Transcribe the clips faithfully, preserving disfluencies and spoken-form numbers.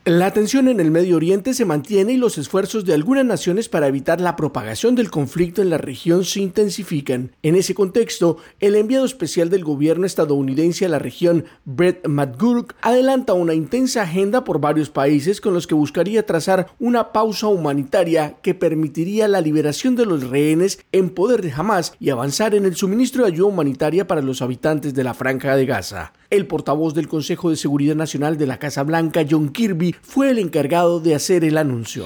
La tensión en el Medio Oriente se mantiene y los esfuerzos de algunas naciones para evitar la propagación del conflicto en la región se intensifican. En ese contexto, el enviado especial del gobierno estadounidense a la región, Brett McGurk, adelanta una intensa agenda por varios países con los que buscaría trazar una pausa humanitaria que permitiría la liberación de los rehenes en poder de Hamás y avanzar en el suministro de ayuda humanitaria para los habitantes de la Franja de Gaza. El portavoz del Consejo de Seguridad Nacional de la Casa Blanca, John Kirby, fue el encargado de hacer el anuncio.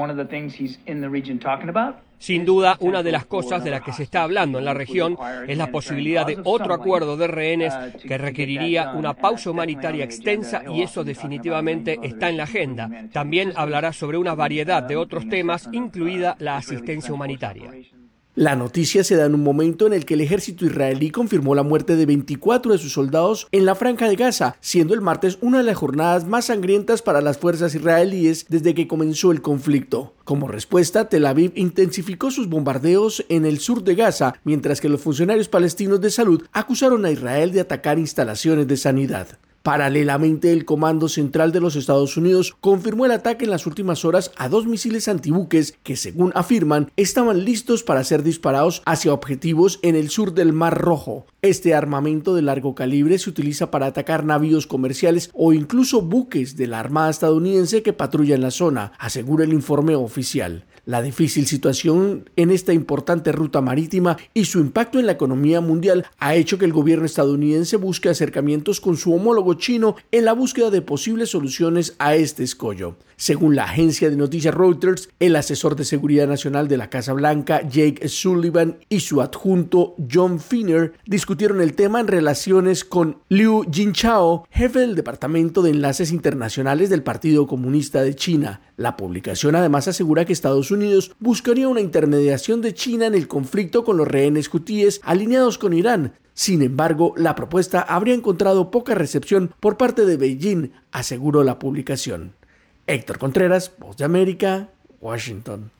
Sin duda, una de las cosas de las que se está hablando en la región es la posibilidad de otro acuerdo de rehenes que requeriría una pausa humanitaria extensa y eso definitivamente está en la agenda. También hablará sobre una variedad de otros temas, incluida la asistencia humanitaria. La noticia se da en un momento en el que el ejército israelí confirmó la muerte de veinticuatro de sus soldados en la Franja de Gaza, siendo el martes una de las jornadas más sangrientas para las fuerzas israelíes desde que comenzó el conflicto. Como respuesta, Tel Aviv intensificó sus bombardeos en el sur de Gaza, mientras que los funcionarios palestinos de salud acusaron a Israel de atacar instalaciones de sanidad. Paralelamente, el Comando Central de los Estados Unidos confirmó el ataque en las últimas horas a dos misiles antibuques que, según afirman, estaban listos para ser disparados hacia objetivos en el sur del Mar Rojo. Este armamento de largo calibre se utiliza para atacar navíos comerciales o incluso buques de la Armada estadounidense que patrullan la zona, asegura el informe oficial. La difícil situación en esta importante ruta marítima y su impacto en la economía mundial ha hecho que el gobierno estadounidense busque acercamientos con su homólogo chino en la búsqueda de posibles soluciones a este escollo. Según la agencia de noticias Reuters, el asesor de seguridad nacional de la Casa Blanca, Jake Sullivan, y su adjunto, John Finner, discutieron el tema en relaciones con Liu Jinchao, jefe del Departamento de Enlaces Internacionales del Partido Comunista de China. La publicación además asegura que Estados Unidos buscaría una intermediación de China en el conflicto con los rehenes hutíes alineados con Irán. Sin embargo, la propuesta habría encontrado poca recepción por parte de Beijing, aseguró la publicación. Héctor Contreras, Voz de América, Washington.